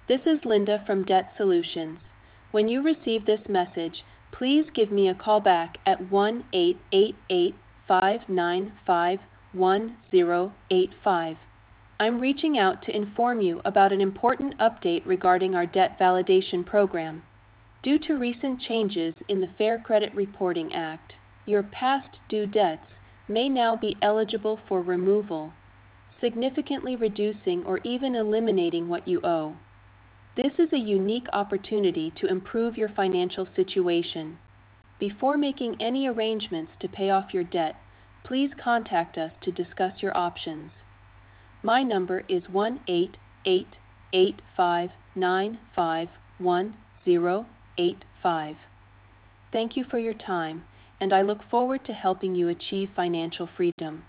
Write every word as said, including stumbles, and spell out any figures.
This is Linda from Debt Solutions. When you receive this message, please give me a call back at one eight eight eight, five nine five, one zero eight five. I'm reaching out to inform you about an important update regarding our debt validation program. Due to recent changes in the Fair Credit Reporting Act, your past due debts may now be eligible for removal, significantly reducing or even eliminating what you owe. This is a unique opportunity to improve your financial situation. Before making any arrangements to pay off your debt, please contact us to discuss your options. My number is one eight eight eight five nine five one zero eight five. Thank you for your time, and I look forward to helping you achieve financial freedom.